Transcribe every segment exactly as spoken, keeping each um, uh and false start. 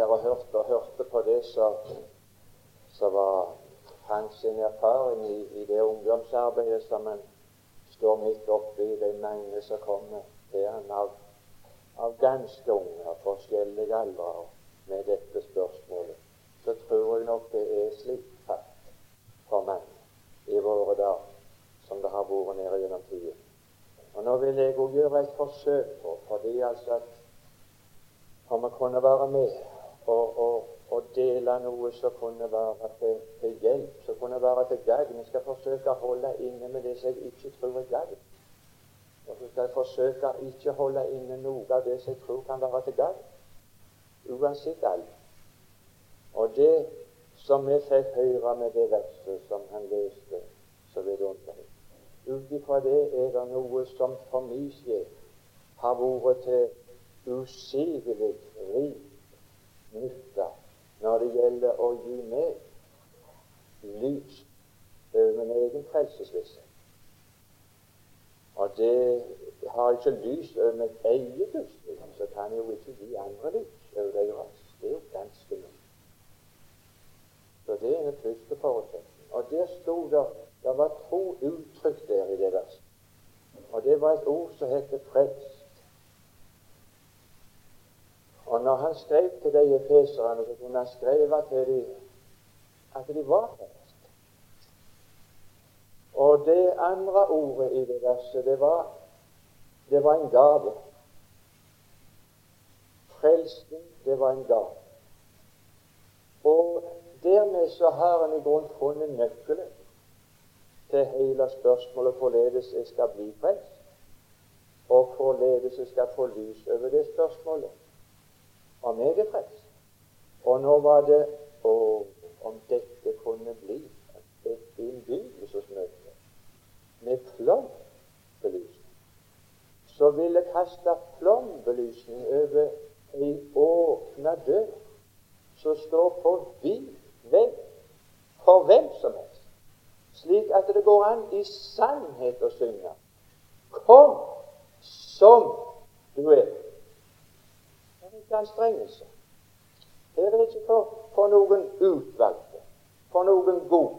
her og hørte og hørte på det så, så var hans erfaring i, i det ungdomsarbeidet som han står midt oppe i, de mange som kommer til han av, av ganske unge og forskjellige aldre med dette spørsmålet, så tror jeg nok det er slik fatt for mange i våre dager som det har vært nede gjennom tiden. Og nå vil jeg også gjøre et forsøk på, fordi altså at om vi kunne være med og, og, og dele noe som kunne være til, til hjelp, som kunne være til gagn. Jeg skal forsøke å holde inne med det som jeg ikke tror er gagn. Og så skal jeg forsøke å ikke holde inne noe av det som jeg tror kan være til gagn, uansett alt. Og det som vi fikk høre med det verset som han leste så vidunderlig, ut ifra det er det noe som for min sjel har vært til usigelig rik nytte når det gjelder å gi meg lys over min egen frelsesvisshet. Og det har ikke lys over mitt eget gudsliv, så kan jeg jo ikke gi andre lys over deres. Det er jo ganske mye. Så det er den første forutsetning. Og der stod det, det var to uttrykk der i det verset. Og det var et ord som heter frelst. Og når han skrev til de efeserne, så kunne han skrive til dem at de var frelst. Og det andre ordet i det verset, det var, det var en gave. Frelsen, det var en gave. Og dermed så har han i grunn funnet nøkkelen til hele spørsmålet hvorledes jeg skal bli frelst, og hvorledes jeg skal få lys over det spørsmålet om jeg er frelst. Og nå var det å, om dette kunne bli et innbydelsesmøte med plombelysning, så ville kaste plombelysning over en åpna dør som står på vid vegg for hvem som helst, slik at det går an i sannhet å synge: kom som du er. Det er ikke anstrengelse. Her er det ikke for, for noen utvalgte, for noen god,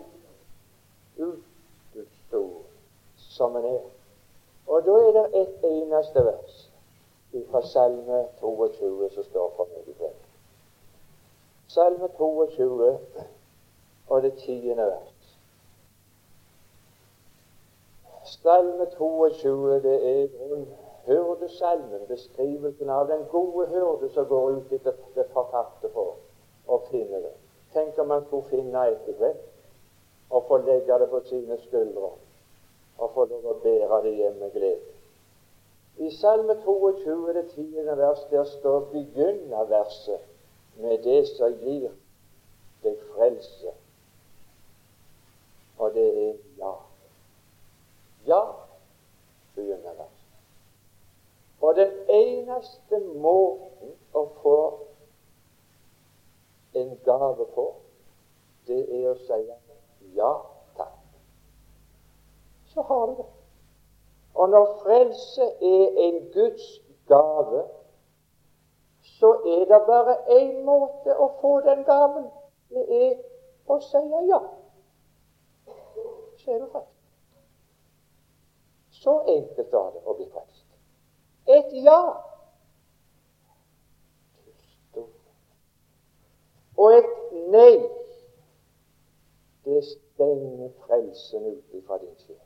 utstående som en er. Og da er det et eneste vers fra Salme toogtyve som står for meg i kveld. Salme toogtyve og det tiende vers. Salme toogtyve, det er hyrdesalmen, beskrivelsen av den gode hyrde som går ut etter det fortatte for å finne det. Tenk om man skulle finne et i kveld og få legge det på sine skuldre og få lov å bære det hjem med glede. I Salme toogtyve, det tiende vers, der står begynner verset med det som gir deg frelse. Og det er ja. Ja, begynner verset. Og den eneste måten å få en gave på, det er å si ja, takk. Så har du det. Og når frelse er en Guds gave, så er det bare en måte å få den gaven. Det er å si ja. Så er du frelst. Så enkelt er det å bli frelst. Et ja. Og et nei, det stenger frelsen ut fra din sjel.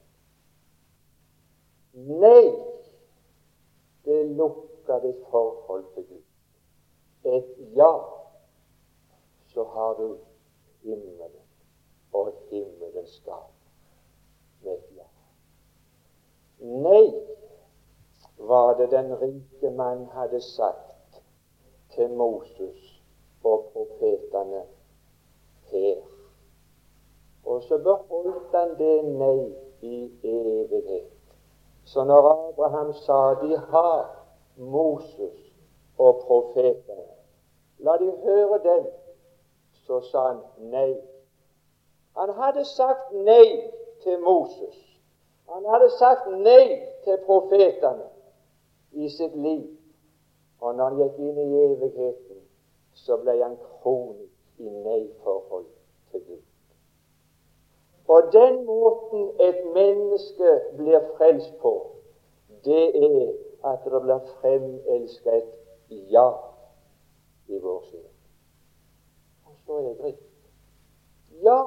Nei, det lukker ditt forhold til Gud. Et ja, så har du himmelen og himmelens gave med et ja. Nei, var det den rike mann hadde sagt til Moses og profetene her. Og så beholdt han det nei i evighet. Så når Abraham sa de har Moses og profetene, la de høre dem, så sa han nei. Han hadde sagt nei til Moses. Han hadde sagt nei til profetene i sitt liv. Og når han gikk inn i evigheten, så ble han kronisk i nei-forhold til Gud. Og den måten et menneske blir frelst på, det er at det blir fremelsket et ja i vår sjel. Og så er det greit. Ja.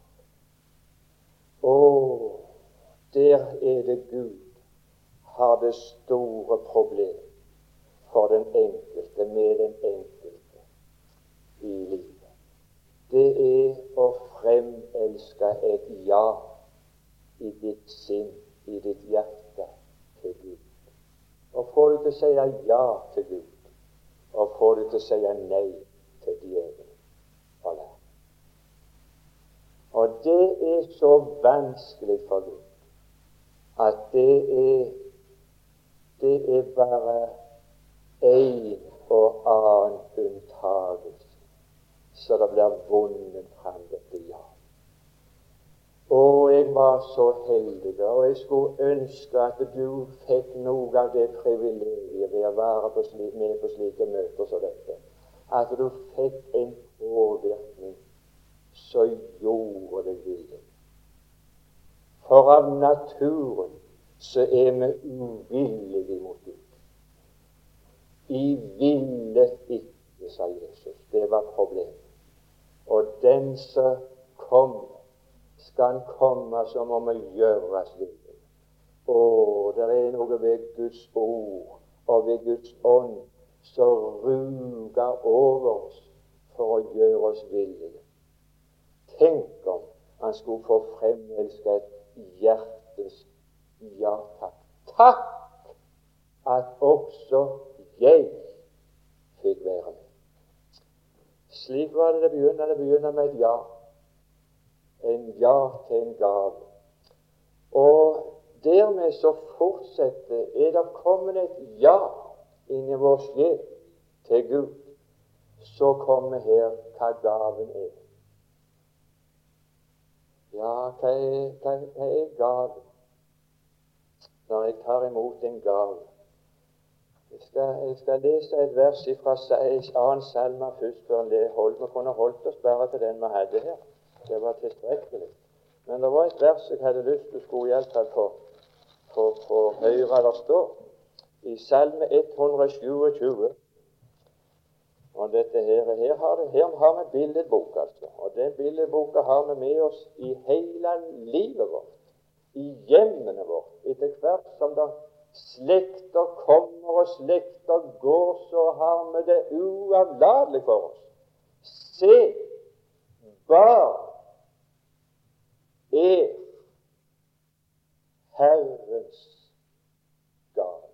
Og der er det Gud har det store problem for den enkelte, med den enkelte i livet. Det er å fremelske et ja i ditt sinn, i ditt hjerte til Gud. Og få du til å si ja til Gud, og få du til å si nei til djevelen. Og det er så vanskelig for Gud at det er det er bare en og annen unntagelse så det blir vunnet frem dette ja. Og jeg var så heldig, og jeg skulle ønske at du fikk noe av det privilegiet ved å være på slik, med på slike møter som dette, at du fikk en påvirkning så gjorde det vilje. For av naturen så er vi uvillige mot Gud. I ville ikke, sa Jesus. Det var problemet. Og den som kommer, skal han komme som om å gjøres vilje. Og det er noe ved Guds ord og ved Guds ånd som ruger over oss for å gjøre oss villige. Tenk om han skulle få fremelsket hjertets ja takk. Takk at også jeg fikk være med. Slik var det det begynner. Det begynner med et ja. En ja til en gave. Og dermed så fortsetter, er det kommet et ja inn i vår sjel til Gud, så kommer her hva gaven er. Ja, hva er, hva, hva er gaven? Når jeg tar imot en gave. Jeg skal, jeg skal lese et vers fra annen salme først, før vi kunne holdt oss bare til den vi hadde her. Det var tilstrekkelig. Men det var et vers jeg hadde lyst til å skulle iallfall få, få, få høre der står. I salme ett hundre tjueåtte. Og dette her, her har, det, her har vi billedbok, altså. Og den billedboka har vi med oss i hele livet vårt. I hjemmene vårt. Etter hvert som det slekter kommer og slekter går, så har vi det uavladelig for oss. Se, barn er Herrens gave.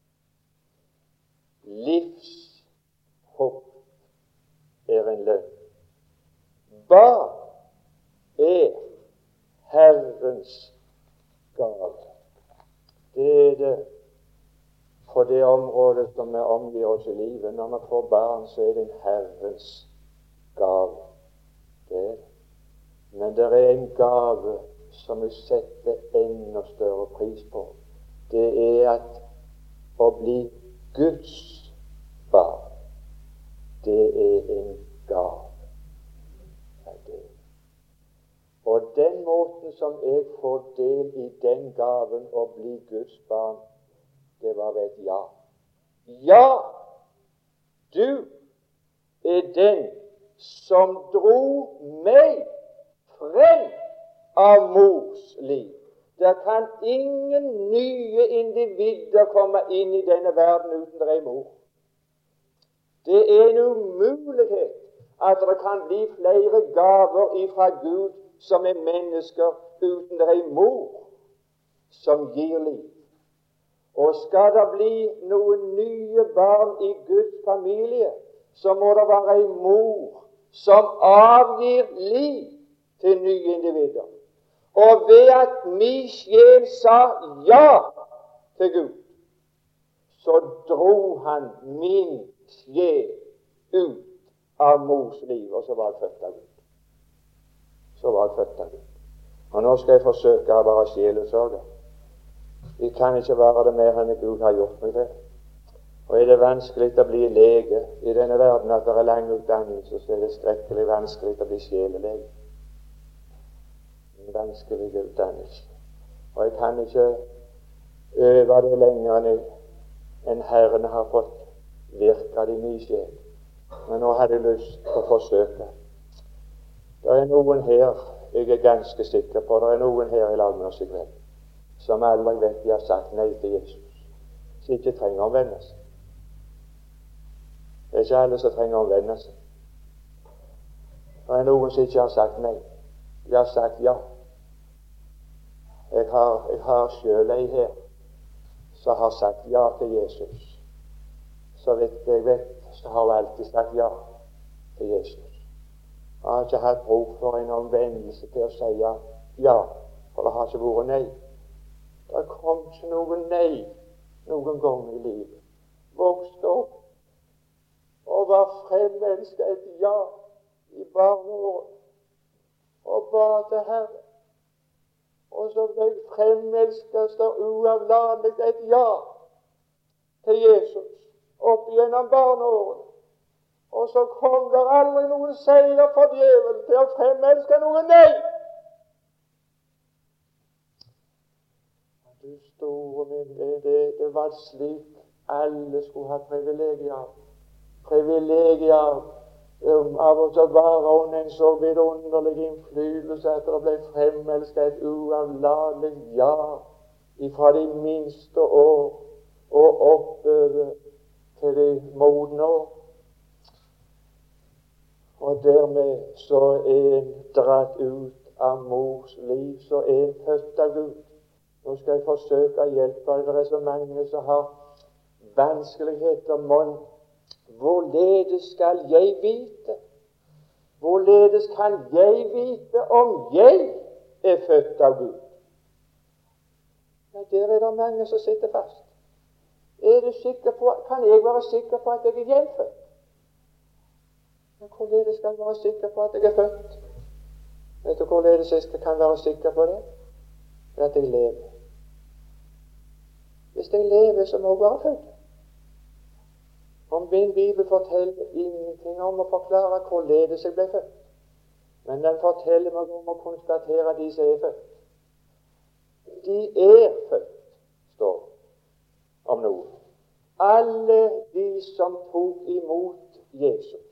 Livshåp er en lønn. Barn er Herrens gave. Det er det på det området som vi omgir oss i livet. Når vi får barn, så er det en Herrens gave. Det er det. Men det er en gave som vi setter enda større pris på. Det er at å bli Guds barn, det er en gave. Ja, det er. Og den måten som jeg får del i den gaven å bli Guds barn, det var ved et ja. Ja, du er den som dro meg frem av mors liv. Der kan ingen nye individer komme inn i denne verden uten det er mor. Det er en umulighet at det kan bli flere gaver ifra Gud som er mennesker uten det er mor som gir liv. Og skal det bli noen nye barn i Guds familie, så må det være en mor som avgir liv til nye individer. Og ved at min sjel sa ja til Gud, så dro han min sjel ut av mors liv, og så var han født av Gud. Så var han født av Gud. Og nå skal jeg forsøke å være sjelesørger. Vi kan ikke være det mer enn Gud har gjort meg til. Og er det vanskelig å bli lege i denne verden at det er lang utdannelse, så er det skrekkelig vanskelig å bli sjelelege. En vanskelig utdannelse. Og jeg kan ikke øve det lenger enn en Herren har fått virke det i min sjel. Men nå hadde jeg lyst til å forsøke. Det er noen her, jeg er ganske sikker på, det er noen her i lag med oss i kveld, som aldri vet de har sagt nei til Jesus, som ikke trenger å omvende seg. Det er ikke alle som trenger å omvende seg. Det er noen som ikke har sagt nei. De har sagt ja. Jeg har, jeg har selv ei her som har sagt ja til Jesus. Så vidt jeg vet, så har hun alltid sagt ja til Jesus. Jeg har ikke hatt bruk for en omvendelse til å si ja, ja, for det har ikke vært nei. Det kom ikke noen nei noen gang i livet. Vokste opp og var fremelsket et ja i barneåret og ba til Herre. Og så ble fremelsket så uavladelig et ja til Jesus opp gjennom barneårene. Og så kom det aldri noen seier for djevelen til å fremelske noen nei. Du store min, det, det var slik alle skulle ha privilegier av. Privilegier av, um, av å være under en så vidunderlig innflytelse at det ble fremelsket et uavladelig ja ifra de minste år og oppover til de modne år. Og dermed så er en dratt ut av mors liv, så er en født av Gud. Nå skal jeg forsøke å hjelpe deg. Det er så mange som har vanskeligheter. Men hvorledes skal jeg vite? Hvorledes kan jeg vite om jeg er født av Gud? Ja, der er det mange som sitter fast. Er du sikker på, kan jeg være sikker på at jeg er gjenfødt? Men hvorledes skal jeg være sikker på at jeg er født? Vet du hvorledes jeg kan være sikker på det? Det er at jeg lever. Hvis jeg lever, så må jeg være født. Om min Bibel forteller ingenting om å forklare hvorledes jeg ble født. Men den forteller meg om å konstatere de som er født. De er født, står om noe. Alle de som tok imot Jesus,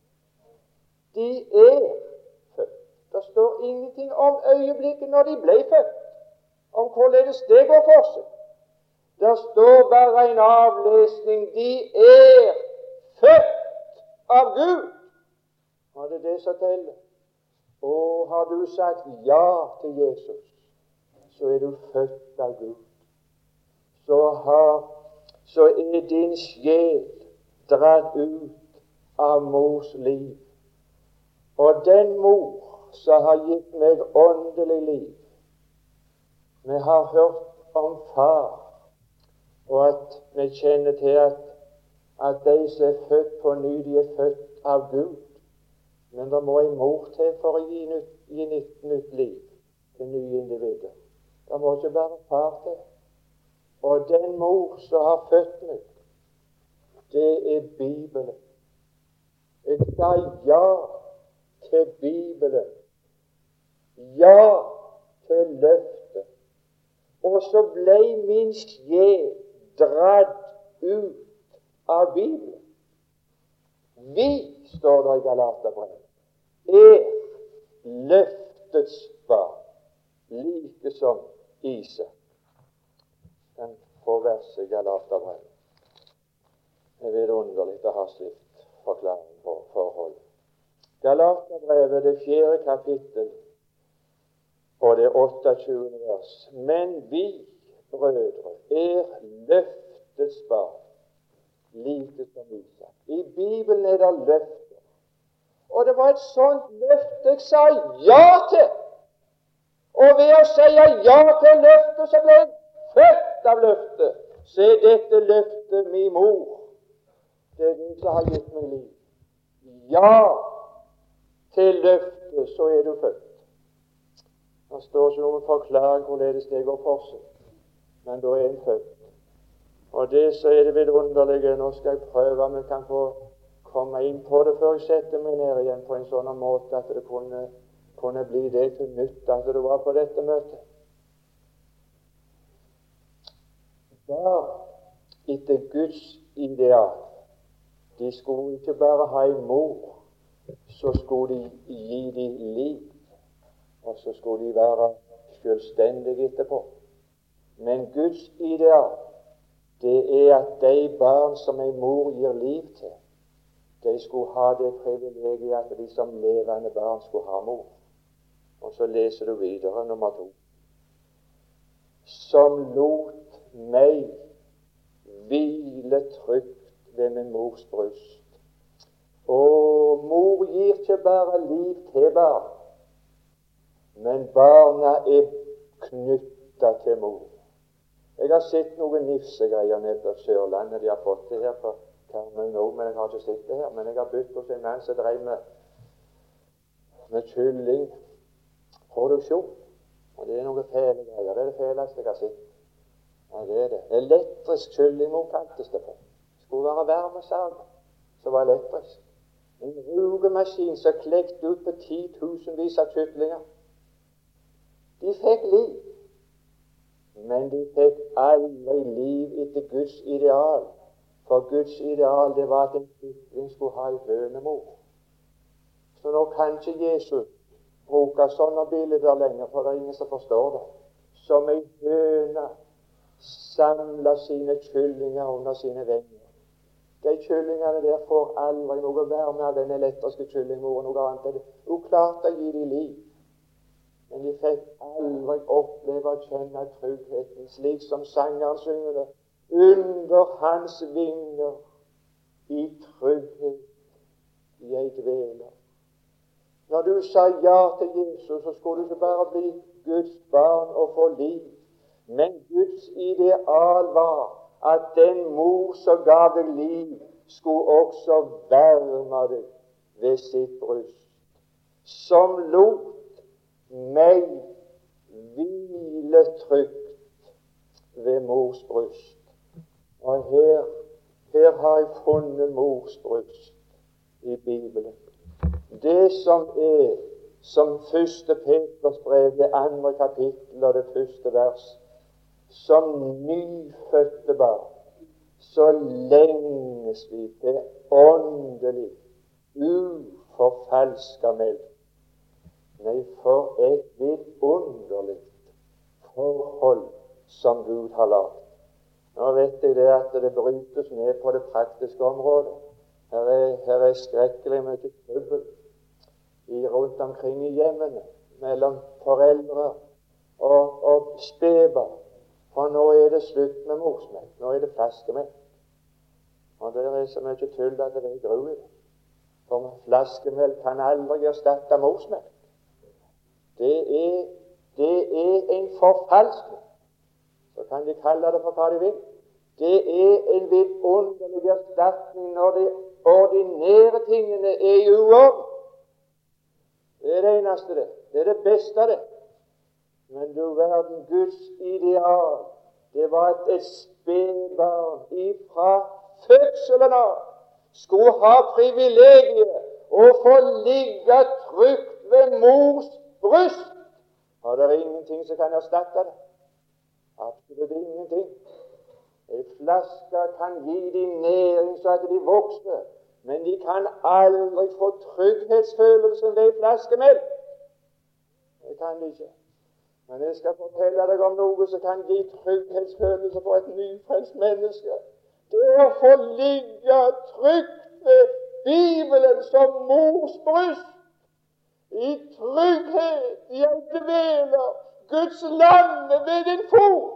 de er født. Det står ingenting om øyeblikket når de ble født, om hvorledes det går for seg. Det står bare en avlesning. De er født av Gud. Og det er det som teller. Og har du sagt ja til Jesus, så er du født av Gud. Så, har, så er din sjel dratt ut av mors liv. Og den mor som har gitt meg åndelig liv, vi har hørt om far, og at vi kjenner til at, at de som er født på ny, de er født av Gud. Men det må en mor til for å gi nytt, gi nytt, nytt liv til nye individer. Det må ikke bare far til. Og den mor som har født meg, det er Bibelen. Jeg sa ja til Bibelen. Ja til løftet. Og så ble min sjel dratt ut av Bibelen. Vi, står det i Galaterbrevet, er løftets barn, like som Isak. Den får verset i Galaterbrevet. Det er vidunderlig å ha slikt forklaring på forhold. Galaterbrevet, det fjerde kapittel, og det otteogtjuende vers. Men vi, brødre, er løftets barn, like som Isak. I Bibelen er det løfter. Og det var et sånt løfte jeg sa ja til. Og ved å si ja til løftet, så ble jeg født av løftet. Se, dette løftet min mor. Det er den som har gitt meg liv. Ja til løftet, så er du født. Det står ikke noen forklaring hvorledes det går for seg. Men da er en født. Og det så er det vidunderlige. Nå skal jeg prøve om jeg kan få komme inn på det før jeg setter meg ned igjen på en sånn måte at det kunne, kunne bli det til nytt at det var på dette møtet. Barn etter Guds ideal, de skulle ikke bare ha en mor, så skulle de gi dem liv, og så skulle de være selvstendige etterpå. Men Guds ideal, det er at de barn som en mor gir liv til, de skulle ha det privilegiet at de som levende barn skulle ha mor. Og så leser du videre, nummer to. Som lot meg hvile trygt ved min mors bryst. Og mor gir ikke bare liv til barn, men barna er knyttet til mor. Jeg har sett noen nifsegreier nede på Sørlandet. De har fått det her på Karmøy nå, men jeg har ikke sett det her. Men jeg har bytt hos en mann som drev med, med kyllingproduksjon. Og det er noen fæle greier. Det er det fæleste jeg har sett. Ja, det er det. Elektrisk kyllingmor kaltes det på. Det skulle være varmesag, som var elektrisk. En rugemaskin som klekte ut på titusenvis av kytlinger. De fikk liv. Men de fikk aldri liv etter Guds ideal. For Guds ideal, det var at en kytling skulle ha en hønemor. Så nå kan ikke Jesus bruke sånne bilder lenger, for det er ingen som forstår det. Som en høne samler sine kyllinger under sine venger. De kyllingene der får aldri noe varme av den elektriske kyllingmoren, noe annet. Hun klarte å gi dem liv. Men de fikk aldri oppleve å kjenne tryggheten, slik som sangeren synger det. Under hans vinger, i trygghet, jeg dveler. Når du sa ja til Jesus, så skulle du ikke bare bli Guds barn og få liv. Men Guds ideal var at den mor som gav deg liv, skulle også varme deg ved sitt bryst. Som lot meg hvile trygt ved mors bryst. Og her, her har jeg funnet mors bryst i Bibelen. Det som er, som første Peters brev, det andre kapittel og det første vers, som nyfødte barn, så lenges vi til åndelig, uforfalsket melk. Nei, for et vidunderlig forhold som Gud har laget. Nå vet jeg det at det brytes ned på det praktiske området. Her er, her er skrekkelig mye trøbbel i, rundt omkring i hjemmene, mellom foreldre og, og spedbarn. For nå er det slutt med morsmelk. Nå er det flaskemelk. Og det er så mye tull at det er gru i det. For flaskemelk kan aldri erstatte morsmelk. Det er, det er en forfalskning. Så kan de kalle det for hva de vil. Det er en vidunderlig erstatning når de ordinære tingene er i uorden. Det er det eneste det. Det er det beste det. Men du verden, Guds ideal, det var at et spedbarn ifra fødselen av skulle ha privilegiet å få ligge trygt ved mors bryst. Og det er ingenting som kan erstatte det. Absolutt ingenting. En flaske kan gi dem næring så at de vokser, men de kan aldri få trygghetsfølelsen ved flaskemelk. Det kan de ikke. Men jeg skal fortelle deg om noe som kan gi trygghetsfølelse for et nyfrelst menneske. Det er å få ligge trygt ved Bibelen som mors bryst. I trygghet, jeg dveler Guds land ved din fot.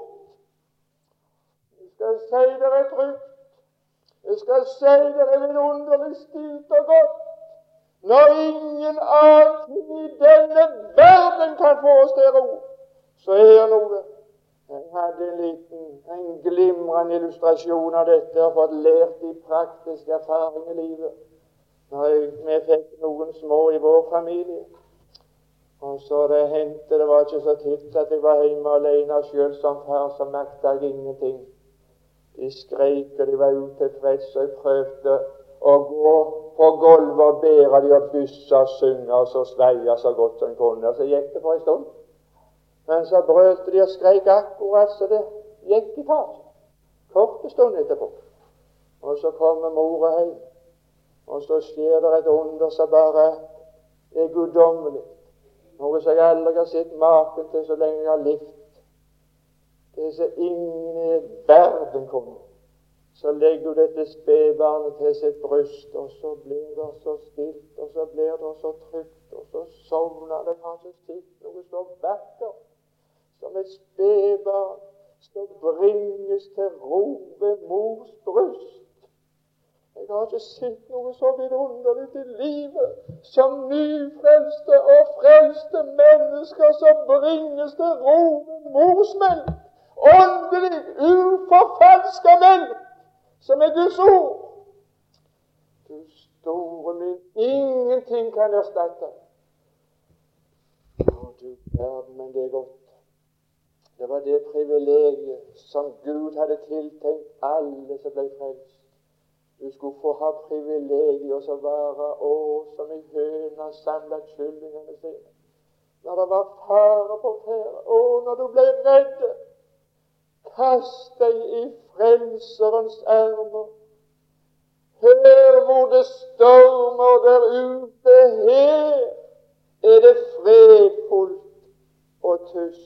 Jeg skal si dere trygt. Jeg skal si dere vidunderlig stilt og godt. Når ingen annen ting i denne verden kan få oss til ro, så er det noe. Jeg hadde en liten, en glimrende illustrasjon av dette og fått lært i praktisk erfaring i livet. Når jeg, vi fikk noen små i vår familie. Og så det hendte, det var ikke så titt at jeg var hjemme alene, og selv som far så maktet jeg ingenting. De skrek, og de var utilfreds, og jeg prøvde å gå på gulvet og bære de og bysse og synge og så sveie så godt som en kunne. Og så gikk det for en stund. Men så brøt de og skrek akkurat så det gikk i tak. Korte stund etterpå. Og så kommer mora hjem. Og så skjer det et under som bare er guddommelig. Noe som jeg aldri har sett maken til så lenge jeg har levd. Det er så ingen i verden kommer. Så legger du dette spedbarnet til sitt bryst, og så blir det så stilt, og så blir det så trygt, og så sovner det kanskje sitt noe så vakkert som et spedbarn som bringes til ro ved mors bryst. Jeg har ikke sett noe så vidunderlig i livet som nyfrelste og frelste mennesker som bringes til ro ved mors melk. Åndelig, uforfalska melk, som er Guds ord. Du store min, ingenting kan erstatte. Å, du verden, men det er godt. Det var det privilegiet som Gud hadde tiltenkt alle som ble frelst. Du skulle få ha privilegiet og så være, å, som i høna samlet kyllingene sine. Når det var fare på ferde, å, når du ble redd, kast deg i Frelserens armer. Hør hvor det stormer der ute, her er det fredfullt og tyst.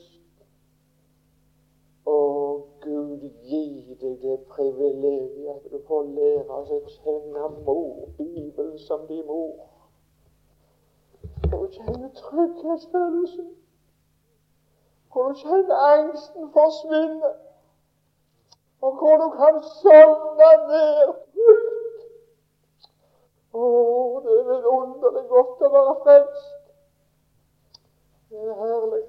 Å, Gud, gi deg det privilegiet at du får lære oss å kjenne mor, Bibelen som din mor. Får du kjenne trygghetsfølelsen? Får du kjenne angsten forsvinne? Og hvor du kan sovne ned trygt. Å, det er vidunderlig godt å være frelst. Det er herlig.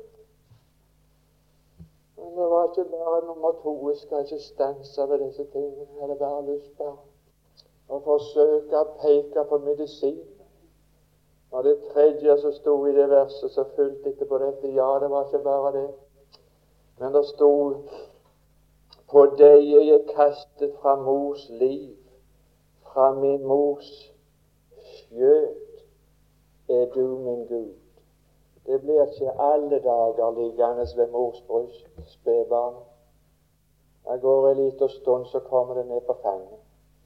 Men det var ikke bare nummer to. Jeg skal ikke stanse ved disse tingene. Jeg hadde bare lyst på å forsøke å peke på medisin. Og det tredje som stod i det verset som fulgte etterpå dette, ja, det var ikke bare det. Men det stod: på deg er jeg kastet fra mors liv, fra min mors skjøt er du min Gud. Det blir ikke alle dager liggende ved mors bryst, spedbarn. Det går en liten stund, så kommer det ned på fanget.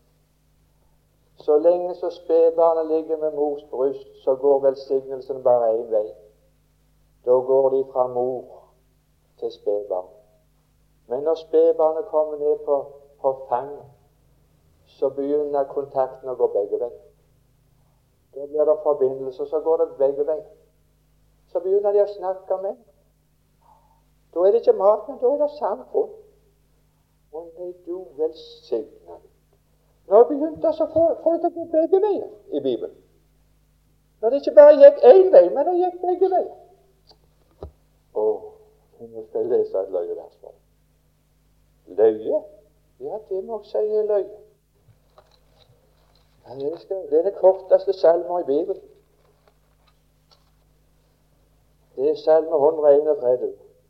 Så lenge så spedbarnet ligger med mors bryst, så går velsignelsen bare en vei. Da går de fra mor til spedbarn. Men når spedbarnet kommer ned på, på fanget, så begynner kontakten å gå begge veier. Da blir det forbindelse, så går det begge veier. Så begynner de å snakke med. Da er det ikke mat, men da er det samfunn. Og nei, du velsigner Gud. Nå begynte det å få, få det til å gå begge veier i Bibelen. Når det ikke bare gikk én vei, men det gikk begge veier. Å, nå skal jeg lese et løyevers for. Løye? Ja, det må jeg si er løye. Ja, det, skal, det er det korteste salmer i Bibelen. Det er salme et hundre og trettién.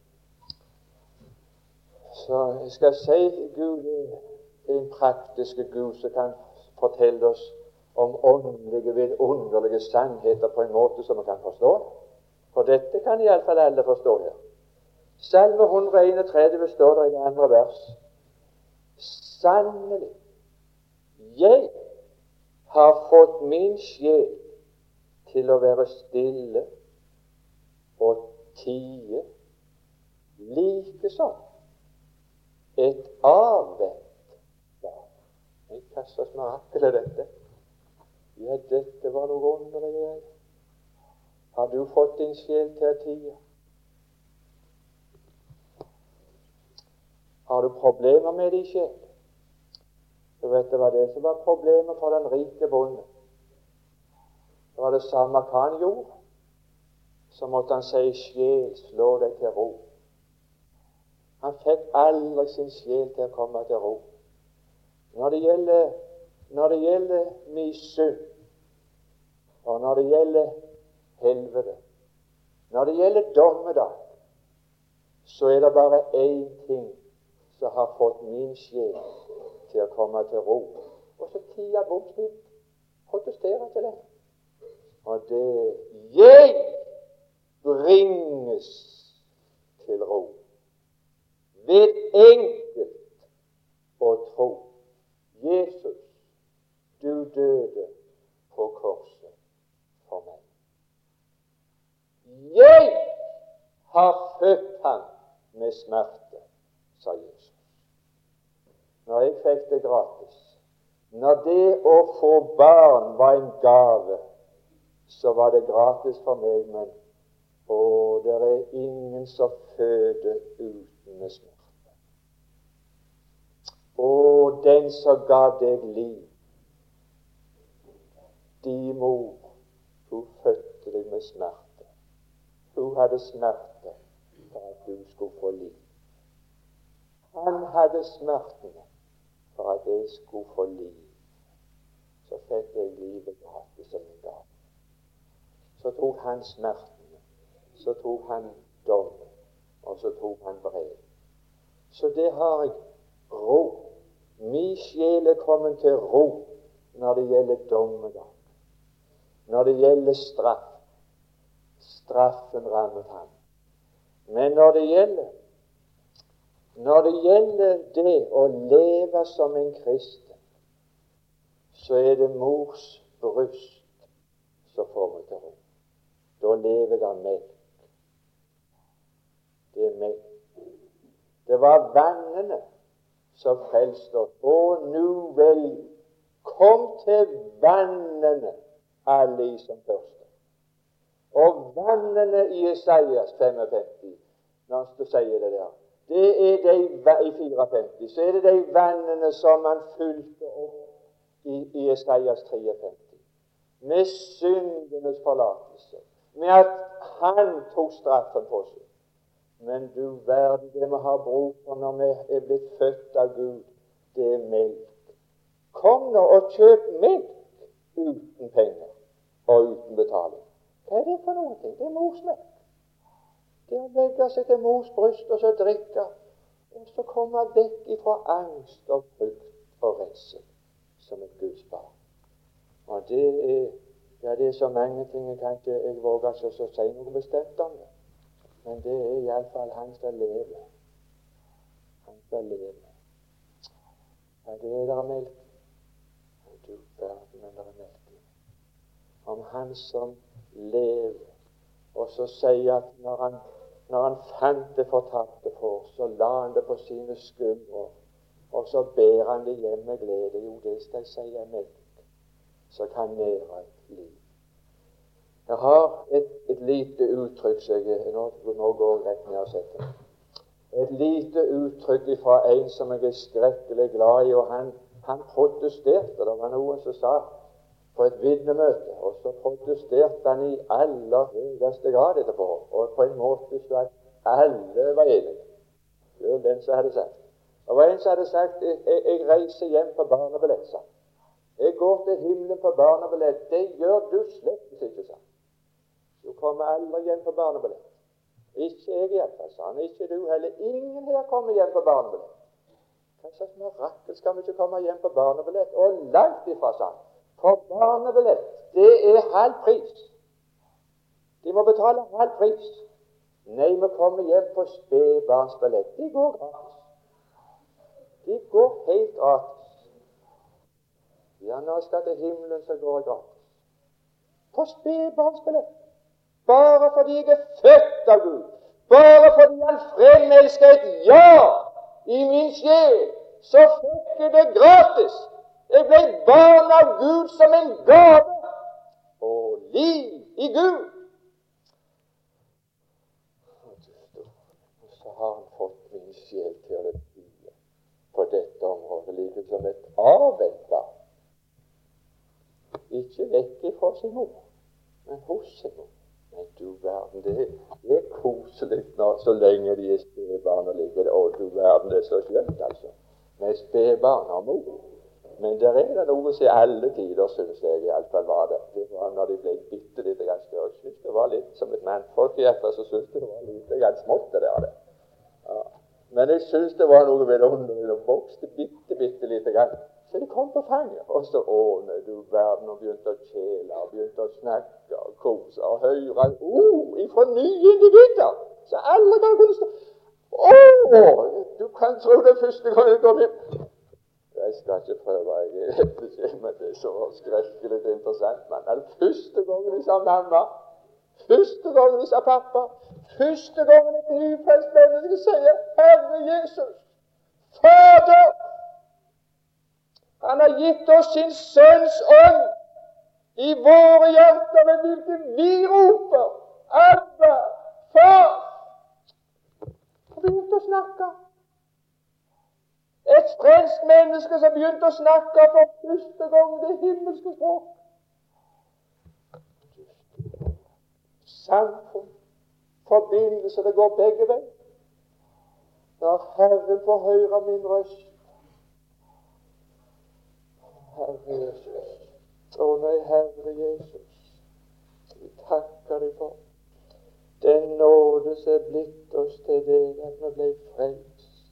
Så jeg skal si Gud er en praktisk Gud som kan fortelle oss om åndelige, vidunderlige sannheter på en måte som vi kan forstå. For dette kan i alle fall alle forstå her. Salme et hundre og trettién står der i det andre vers. Sannelig, jeg har fått min sjel til å være stille og tie, like som et avvent barn. En kastas mirakel er dette. Ja, dette var noe underlig. Har du fått din sjel til å tie? Har du problemer med din sjel? Så vet du hva det som var problemet for den rike bonden. Det var det samme hva han gjorde. Så måtte han si, sjel, slå deg til ro. Han fikk aldri sin sjel til å komme til ro. Når det gjelder, når det gjelder min synd, og når det gjelder helvete, når det gjelder dommedag, så er det bare én ting som har fått min sjel til å komme til ro. Og så tida bokstavelig protesterer til det. Og det jeg bringes til ro ved enkelt å tro. Jesus, du døde på korset for meg. Jeg har født ham med smerte, sa Jesus. Når jeg fikk det gratis, når det å få barn var en gave, så var det gratis for meg, men å, det er ingen som føder uten med smerte. Og den som gav deg liv, din mor, hun fødte deg med smerte. Hun hadde smerte for at du skulle få liv. Han hadde smertene for at jeg skulle få liv. Så fikk jeg livet gratis som en gave. Så tok han smertene, så tok han dommen, og så tok han brev. Så det har jeg ro. Min sjel er kommet til ro når det gjelder dommedag. Når det gjelder straff. Straffen rammet ham. Men når det gjelder når det gjelder det å leve som en kristen, så er det mors bryst som får meg til ro. Da lever jeg av melk. Det er melk. Det var vannene som frelste oss. Og nu vel, kom til vannene, alle i som tørster. Og vannene i Isaias femogfemti, når han sier det der, det er de i femogfyrti, så er det de vannene som han fylte opp i, i Isaias femtitre, med syndenes forlatelse, med at han tok straffen på seg. Men du verden, det vi har bruk for når vi er blitt født av Gud, det er melk. Kom nå og kjøp melk uten penger og uten betaling. Hva er det for noe? Det er morsmelk. Det å legge seg til mors bryst og så drikke, og så komme vekk ifra angst og frykt og redsel som et Guds barn. Og det er, ja, det er så mange ting jeg kan ikke jeg våger så, så si noe bestemt om det. Men det er i alle fall han skal leve. Han skal leve. Ja, det er der melk. Du verden, men der er melk. Om han som lever, og så sier at når han, når han fant det fortapte for, så la han det på sine skuldre, og så ber han det hjem med glede. Jo, det skal jeg si er melk, så kan nære et liv. Jeg har et, et lite uttrykk, så jeg, nå, nå går jeg rett ned og setter. Et lite uttrykk fra en som jeg er skrekkelig glad i, og han, han protesterte. Det var noen som sa på et vitnemøte, og så protesterte han i aller høyeste grad etterpå, og på en måte så at alle var enige. Det var den som hadde sagt. Det var en som hadde sagt, jeg, jeg reiser hjem på barnebillett, sa. Jeg går til himmelen på barnebillett. Det gjør du slett ikke, sa. Du kommer aldri hjem på barnebillett. Ikke jeg i hvert fall, sa han. Ikke du heller. Ingen her kommer hjem på barnebillett. Hva slags mirakel skal vi ikke komme hjem på barnebillett? Og langt ifra, sa han. For barnebillett, det er halv pris. De må betale halv pris. Nei, vi kommer hjem på spedbarnsbillett. De går gratis. De går helt gratis. Ja, når jeg skal til himmelen, så går jeg gratis. På spedbarnsbillett. Bare fordi jeg er født av Gud. Bare fordi han fremelsker et ja i min sjel, så fikk jeg det gratis. Jeg ble barn av Gud som en gave. Og liv i Gud. Og så har han fått min sjel til å hvile på dette området, like som et avvent barn. Ikke vekk ifra sin mor, men hos sin mor. Men du verden, det, det er koselig når, så lenge de er spedbarn og ligger der. Å, du verden, det er så skjønt, altså. Med spedbarn og mor. Men der er det noe som i alle tider, synes jeg i alle fall var det. Det var når de ble bitte litt grann større. Jeg synes det var litt som et mannfolk i hvert fall, så synes det var litt grann smått det der. Det. Ja. Men jeg synes det var noe vidunderlig. De vokste bitte, bitte lite grann. Så de kom på fanget. Og så åne du verden, og begynte å kjele, og begynte å snakke og kose og høre ord ifra nye individer. Så alle kan kunne stå. Åh, du kan tro det første gang jeg kom inn. Jeg skal ikke prøve, jeg vet ikke, men det er så skrekkelig interessant. Men den første gangen de sa mamma, første gangen de sa pappa, første gangen et nyfrelst menneske sier Herre Jesus, Fader, han har gitt oss sin sønns ånd i våre hjerter, med hvilken vi roper Abba, Far. Han begynte å snakke. Et frelst menneske som begynte å snakke for første gang det himmelske språk. Samfunn, forbindelse, det går begge veier. Når Herren får høre min røst. Herre Jesus, å nei, Herre Jesus, vi takker deg for den nåde som er blitt oss til deg, at vi ble frelst.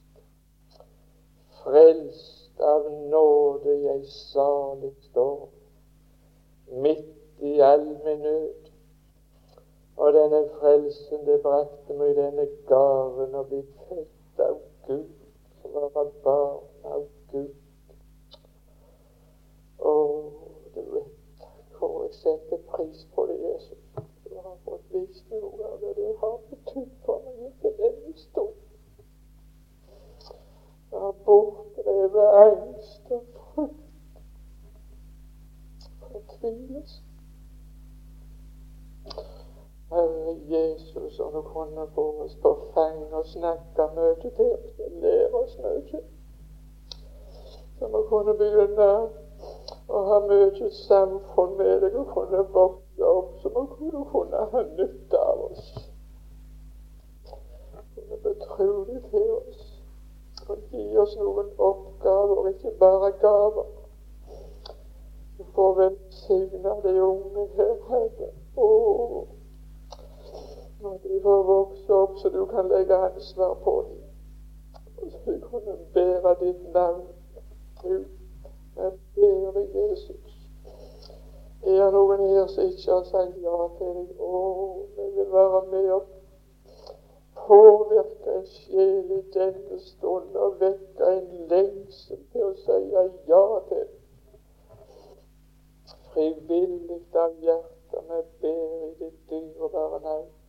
Frelst av nåde jeg salig står, midt i all min nød. Og denne frelsen det brakte meg denne gaven å bli født av Gud, som var barn av Gud. Å, du vet hvor jeg setter pris på det, Jesus. Du har fått vist noe av det du har betydd for meg etter denne stund. Jeg har bortdrevet angst og frykt, fortvilelse. Herre Jesus, om du kunne få oss på fang og snakke mye til oss, og lære oss mye. Så vi kunne begynne å ha mye samfunn med deg og kunne vokse opp, så vi kunne, kunne ha nytte av oss. Kunne betro deg til oss. Og gi oss noen oppgaver, ikke bare gaver. Du får velsigne de unge her, Herre. Åh, at de får vokse opp så du kan legge ansvar på dem. Og så vi kunne bære ditt navn ut. Jeg ber deg, Jesus. Er det noen her som ikke har sagt ja til deg? Åh, vi vil være med og påvirke en sjel i denne stund og vekke en lengsel til å si ja til. Frivillig av hjertet, vi ber i ditt dyrebare navn.